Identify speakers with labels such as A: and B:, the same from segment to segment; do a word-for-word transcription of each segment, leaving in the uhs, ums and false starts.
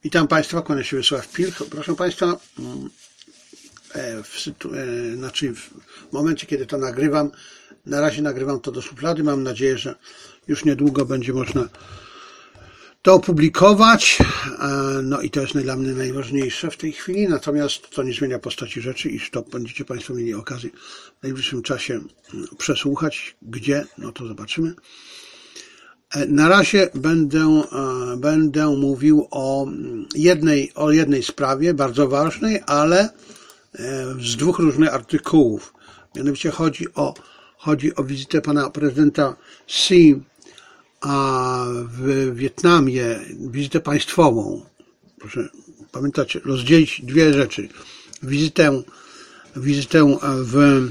A: Witam Państwa, kłania się Wiesław Pilch. Proszę Państwa, w, sytu... znaczy w momencie, kiedy to nagrywam, na razie nagrywam to do szuflady. Mam nadzieję, że już niedługo będzie można to opublikować. No i to jest dla mnie najważniejsze w tej chwili. Natomiast to nie zmienia postaci rzeczy, iż to będziecie Państwo mieli okazję w najbliższym czasie przesłuchać. Gdzie? No to zobaczymy. Na razie będę, będę mówił o jednej, o jednej sprawie, bardzo ważnej, ale z dwóch różnych artykułów. Mianowicie chodzi o, chodzi o wizytę pana prezydenta Xi w Wietnamie, wizytę państwową. Proszę pamiętać, rozdzielić dwie rzeczy. Wizytę, wizytę w,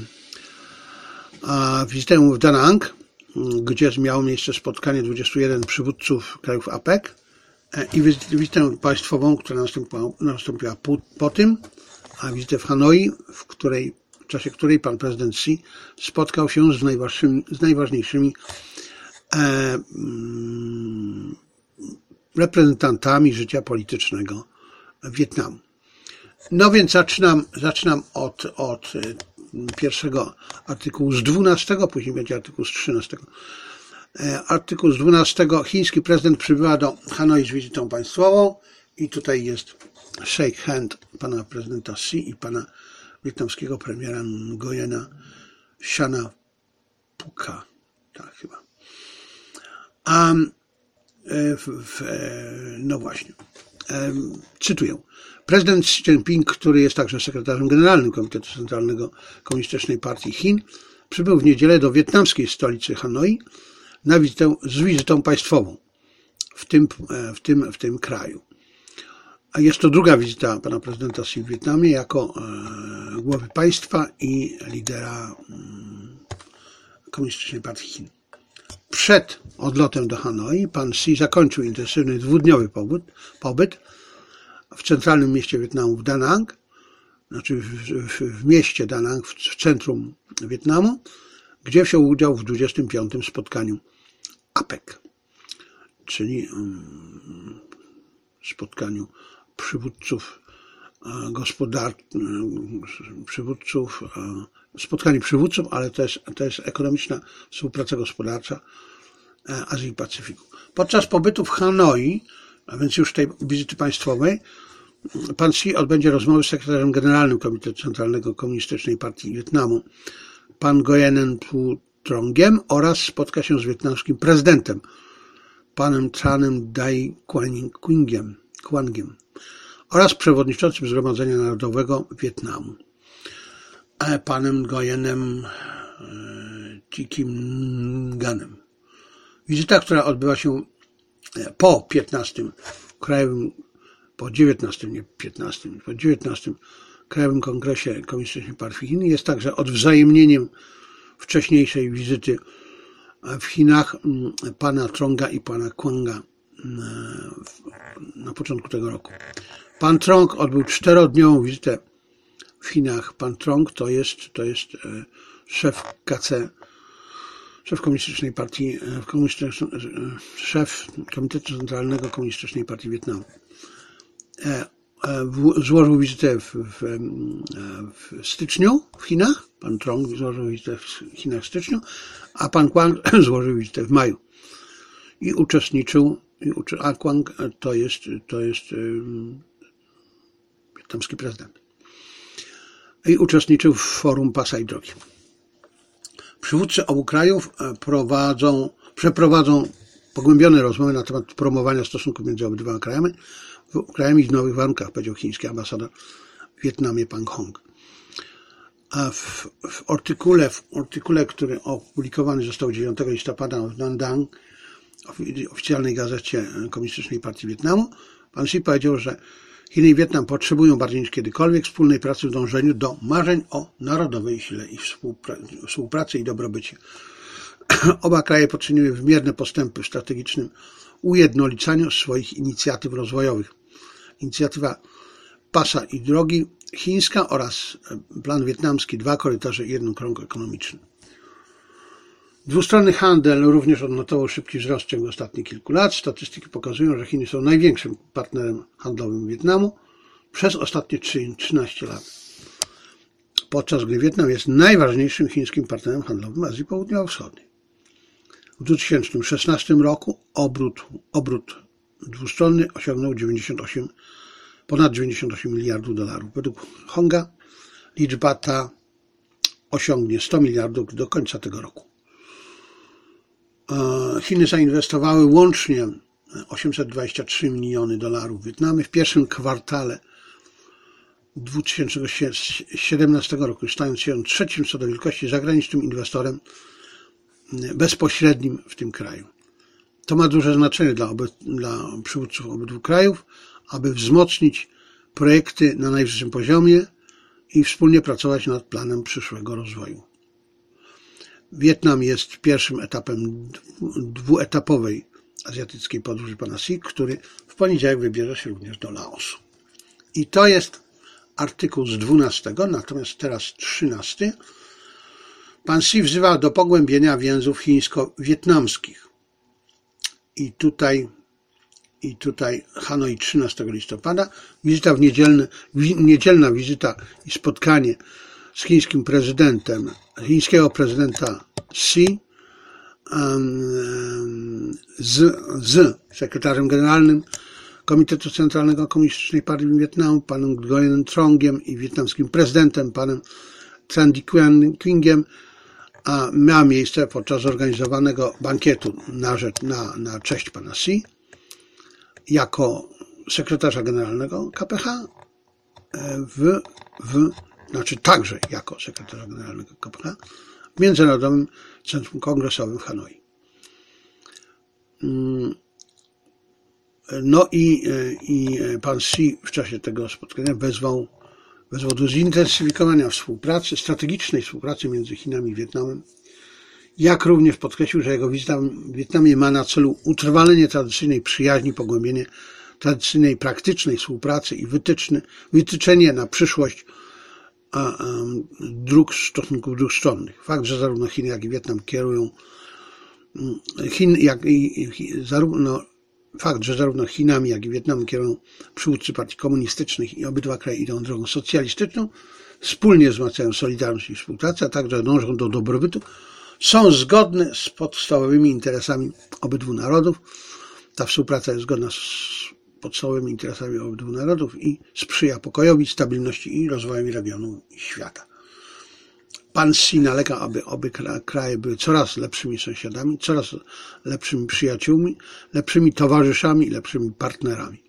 A: wizytę w Da Nang, gdzie miało miejsce spotkanie dwudziestu jeden przywódców krajów A P E C i wizytę państwową, która nastąpiła, nastąpiła po, po tym, a wizytę w Hanoi, w, której, w czasie której pan prezydent Xi spotkał się z najważniejszymi, z najważniejszymi e, mm, reprezentantami życia politycznego Wietnamu. No więc zaczynam, zaczynam od, od pierwszego artykułu z dwunastego, później będzie artykuł z trzynastego. Artykuł z dwunastego. Chiński prezydent przybywa do Hanoi z wizytą państwową i tutaj jest shake hand pana prezydenta Xi i pana wietnamskiego premiera Nguyena Siana Phuca. Tak chyba. Um, w, w, no właśnie. Um, cytuję. Prezydent Xi Jinping, który jest także sekretarzem generalnym Komitetu Centralnego Komunistycznej Partii Chin, przybył w niedzielę do wietnamskiej stolicy Hanoi na wizytę, z wizytą państwową w tym, w tym, w tym kraju. A jest to druga wizyta pana prezydenta Xi w Wietnamie jako e, głowy państwa i lidera mm, Komunistycznej Partii Chin. Przed odlotem do Hanoi pan Xi zakończył intensywny dwudniowy pobyt, pobyt w centralnym mieście Wietnamu, w Da Nang, znaczy w, w, w mieście Da Nang, w, w centrum Wietnamu, gdzie wziął udział w dwudziestym piątym spotkaniu A P E C, czyli um, spotkaniu przywódców gospodarczych, przywódców, spotkanie przywódców, ale to jest, to jest ekonomiczna współpraca gospodarcza Azji i Pacyfiku. Podczas pobytu w Hanoi, a więc już tej wizyty państwowej, pan Xi odbędzie rozmowy z sekretarzem generalnym Komitetu Centralnego Komunistycznej Partii Wietnamu, pan Nguyenem Phu Trongiem, oraz spotka się z wietnamskim prezydentem, panem Tranem Dai Quangiem, Quangiem oraz przewodniczącym Zgromadzenia Narodowego Wietnamu, panem Nguyenem Thi Nganem. Wizyta, która odbywa się po piętnastym krajowym, po dziewiętnastym, nie piętnastym, po dziewiętnastym Krajowym Kongresie Komunistycznej Partii Chin jest także odwzajemnieniem wcześniejszej wizyty w Chinach pana Tronga i pana Quanga na początku tego roku. Pan Trong odbył czterodniową wizytę w Chinach. Pan Trong to jest, to jest szef K C, szef Komunistycznej Partii, szef Komitetu Centralnego Komunistycznej Partii Wietnamu. Złożył wizytę w, w, w styczniu w Chinach. Pan Trong złożył wizytę w Chinach w styczniu, a pan Quang złożył wizytę w maju. I uczestniczył, a Quang to jest, to jest wietnamski prezydent. I uczestniczył w forum Pasa i Drogi. Przywódcy obu krajów prowadzą, przeprowadzą pogłębione rozmowy na temat promowania stosunków między obydwoma krajami, krajami w nowych warunkach, powiedział chiński ambasador w Wietnamie pan Hong. A w, w, artykule, w artykule, który opublikowany został dziewiątego listopada w Da Nang, oficjalnej gazecie Komunistycznej Partii Wietnamu, pan Xi powiedział, że Chiny i Wietnam potrzebują bardziej niż kiedykolwiek wspólnej pracy w dążeniu do marzeń o narodowej sile i współpracy i dobrobycie. Oba kraje poczyniły wymierne postępy w strategicznym ujednolicaniu swoich inicjatyw rozwojowych. Inicjatywa Pasa i Drogi chińska oraz plan wietnamski, dwa korytarze i jeden krąg ekonomiczny. Dwustronny handel również odnotował szybki wzrost w ciągu ostatnich kilku lat. Statystyki pokazują, że Chiny są największym partnerem handlowym Wietnamu przez ostatnie trzynaście lat. Podczas gdy Wietnam jest najważniejszym chińskim partnerem handlowym w Azji Południowo-Wschodniej. W dwa tysiące szesnastym roku obrót, obrót dwustronny osiągnął dziewięćdziesiąt osiem, ponad dziewięćdziesiąt osiem miliardów dolarów. Według Honga liczba ta osiągnie sto miliardów do końca tego roku. Chiny zainwestowały łącznie osiemset dwadzieścia trzy miliony dolarów w Wietnamie w pierwszym kwartale dwa tysiące siedemnastego roku, stając się trzecim co do wielkości zagranicznym inwestorem bezpośrednim w tym kraju. To ma duże znaczenie dla, oby, dla przywódców obydwu krajów, aby wzmocnić projekty na najwyższym poziomie i wspólnie pracować nad planem przyszłego rozwoju. Wietnam jest pierwszym etapem dwuetapowej azjatyckiej podróży pana Xi, który w poniedziałek wybierze się również do Laosu. I to jest artykuł z dwunastego, natomiast teraz trzynasty. Pan Xi wzywa do pogłębienia więzów chińsko-wietnamskich. I tutaj, i tutaj Hanoi trzynastego listopada, wizyta w niedzielny, niedzielna wizyta i spotkanie z chińskim prezydentem, chińskiego prezydenta Xi z, z sekretarzem generalnym Komitetu Centralnego Komunistycznej Partii Wietnamu, panem Nguyen Trong i wietnamskim prezydentem, panem Tran Dai Quangiem, a miała miejsce podczas zorganizowanego bankietu na, rzecz, na, na cześć pana Xi jako sekretarza generalnego K P H w, w znaczy także jako sekretarza generalnego K P H w Międzynarodowym Centrum Kongresowym w Hanoi. No i, i pan Xi w czasie tego spotkania wezwał, wezwał do zintensyfikowania współpracy, strategicznej współpracy między Chinami i Wietnamem, jak również podkreślił, że jego wizyta w Wietnamie ma na celu utrwalenie tradycyjnej przyjaźni, pogłębienie tradycyjnej, praktycznej współpracy i wytyczne, wytyczenie na przyszłość a, a, dróg, stosunków dwustronnych. Fakt, że zarówno Chiny, jak i Wietnam kierują Chin, jak i, i zarówno Fakt, że zarówno Chinami, jak i Wietnamem kierują przywódcy partii komunistycznych i obydwa kraje idą drogą socjalistyczną, wspólnie wzmacniają solidarność i współpracę, a także dążą do dobrobytu, są zgodne z podstawowymi interesami obydwu narodów. Ta współpraca jest zgodna z podstawowymi interesami obydwu narodów i sprzyja pokojowi, stabilności i rozwojowi regionu i świata. Pan Xi nalega, aby obie kraje były coraz lepszymi sąsiadami, coraz lepszymi przyjaciółmi, lepszymi towarzyszami i lepszymi partnerami.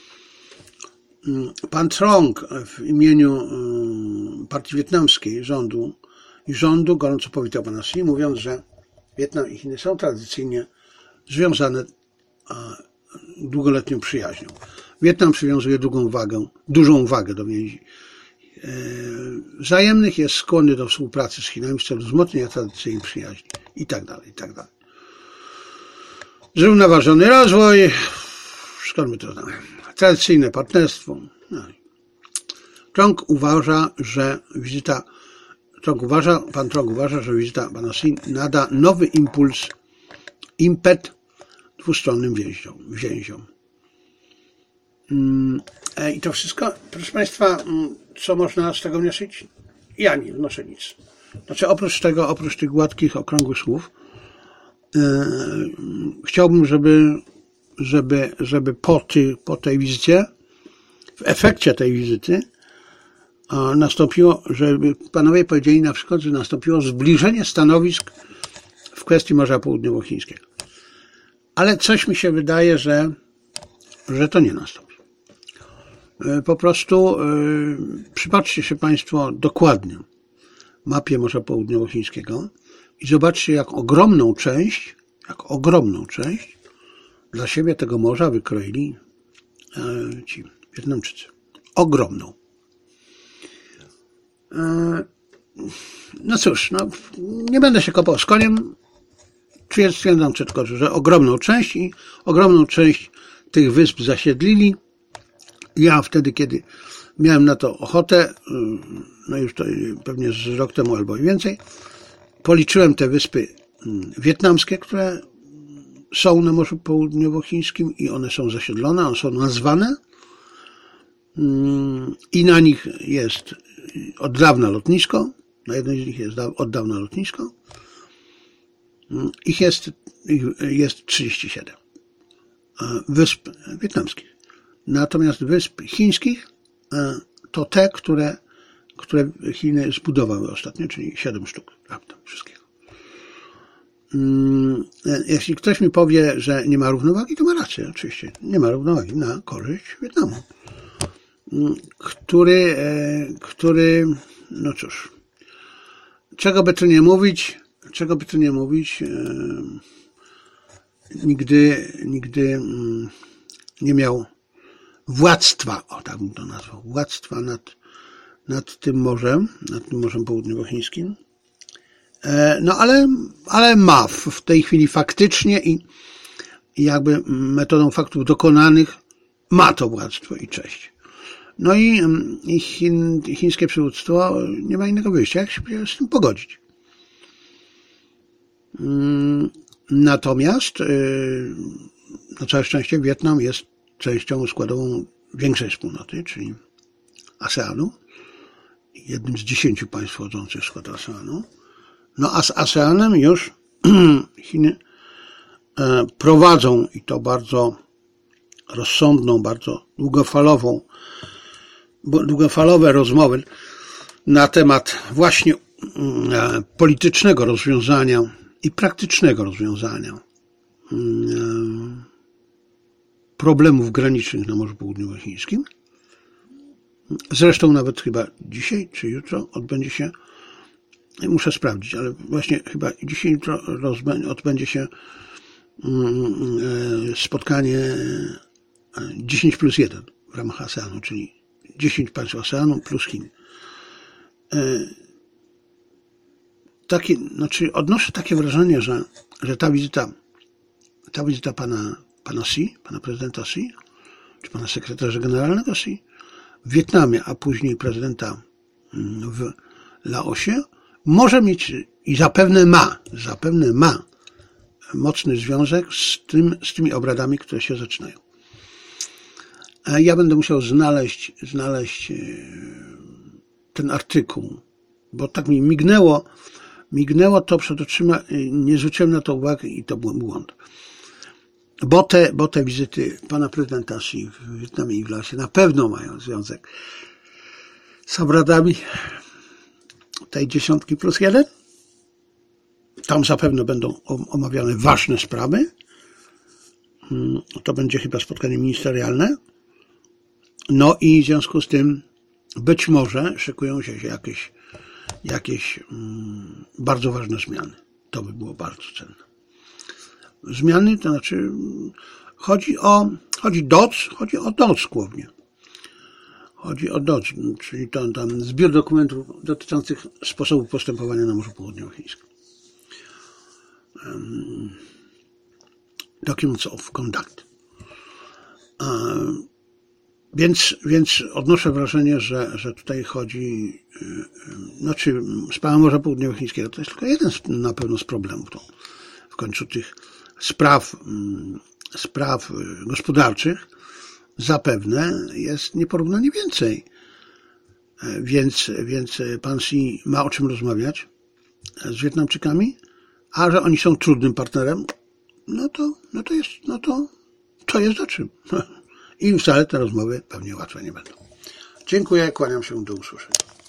A: Pan Trong w imieniu partii wietnamskiej rządu i rządu gorąco powitał pana Xi, mówiąc, że Wietnam i Chiny są tradycyjnie związane długoletnią przyjaźnią. Wietnam przywiązuje dużą wagę, dużą wagę do więzi wzajemnych, jest skłonny do współpracy z Chinami w celu wzmocnienia tradycyjnej przyjaźni i tak dalej, i tak dalej. Zrównoważony rozwój, skąd my to znamy? Tradycyjne partnerstwo. No. Trong uważa, że wizyta, Trong uważa, pan Trong uważa, że wizyta pana Xi nada nowy impuls, impet dwustronnym więziom. więziom. I to wszystko, proszę państwa, co można z tego wnieść? Ja nie wnoszę nic. Znaczy oprócz tego, oprócz tych gładkich, okrągłych słów, yy, chciałbym, żeby, żeby, żeby po, ty, po tej wizycie, w efekcie tej wizyty yy, nastąpiło, żeby panowie powiedzieli na przykład, że nastąpiło zbliżenie stanowisk w kwestii Morza Południowochińskiego. Ale coś mi się wydaje, że, że to nie nastąpi. Po prostu yy, przypatrzcie się państwo dokładnie mapie Morza Południowochińskiego i zobaczcie, jak ogromną część, jak ogromną część dla siebie tego morza wykroili yy, ci Wietnamczycy. Ogromną. Yy, no cóż, no, nie będę się kopał z koniem. Stwierdzam tylko, że ogromną część i ogromną część tych wysp zasiedlili. Ja wtedy, kiedy miałem na to ochotę, no już to pewnie z rok temu albo i więcej, policzyłem te wyspy wietnamskie, które są na Morzu Południowochińskim i one są zasiedlone, one są nazwane i na nich jest od dawna lotnisko, na jednej z nich jest od dawna lotnisko. Ich jest, ich jest trzydzieści siedem wysp wietnamskich. Natomiast wysp chińskich to te, które, które Chiny zbudowały ostatnio, czyli siedem sztuk, prawda, wszystkiego. Jeśli ktoś mi powie, że nie ma równowagi, to ma rację, oczywiście. Nie ma równowagi na korzyść Wietnamu, który, który, no cóż, czego by tu nie mówić, czego by tu nie mówić, nigdy, nigdy nie miał władztwa, o tak bym to nazwał, władztwa nad, nad tym morzem, nad tym Morzem Południowochińskim. No ale, ale ma w tej chwili faktycznie i, i jakby metodą faktów dokonanych ma to władztwo i cześć. No i, i Chin, chińskie przywództwo nie ma innego wyjścia, jak się z tym pogodzić. Natomiast na całe szczęście Wietnam jest częścią składową większej wspólnoty, czyli ASEANu, jednym z dziesięciu państw wchodzących w skład ASEANu. No a z ASEANem już Chiny prowadzą i to bardzo rozsądną, bardzo długofalową, długofalowe rozmowy na temat właśnie politycznego rozwiązania i praktycznego rozwiązania problemów granicznych na Morzu Południowochińskim. Zresztą nawet chyba dzisiaj czy jutro odbędzie się, muszę sprawdzić, ale właśnie chyba dzisiaj jutro odbędzie się spotkanie dziesięć plus jeden w ramach ASEANu, czyli dziesięć państw ASEANu plus Chin. Takie, znaczy odnoszę takie wrażenie, że, że ta wizyta, ta wizyta pana, pana Xi, pana prezydenta Xi, czy pana sekretarza generalnego Xi w Wietnamie, a później prezydenta w Laosie, może mieć i zapewne ma, zapewne ma mocny związek z tym, z tymi obradami, które się zaczynają. Ja będę musiał znaleźć, znaleźć ten artykuł, bo tak mi mignęło, mignęło to przed oczyma, nie zwróciłem na to uwagi i to był błąd. Bo te, bo te wizyty pana prezydenta Xi w Wietnamie i w Laosie na pewno mają związek z obradami tej dziesiątki plus jeden. Tam zapewne będą omawiane ważne sprawy. To będzie chyba spotkanie ministerialne. No i w związku z tym być może szykują się jakieś, jakieś um, bardzo ważne zmiany. To by było bardzo cenne. Zmiany, to znaczy chodzi o, chodzi D O C, chodzi o D O C głównie. Chodzi o D O C, czyli to, tam zbiór dokumentów dotyczących sposobu postępowania na Morzu Południowochińskim. Um, documents of conduct. Um, Więc, więc odnoszę wrażenie, że, że tutaj chodzi, znaczy sprawa Morza Południowochińskiego to jest tylko jeden z, na pewno z problemów. To w końcu tych spraw, spraw gospodarczych zapewne jest nieporównanie więcej. Więc, więc pan Xi ma o czym rozmawiać z Wietnamczykami, a że oni są trudnym partnerem, no to, no to jest, no to, to jest o czym. I wcale te rozmowy pewnie łatwe nie będą. Dziękuję, kłaniam się, do usłyszenia.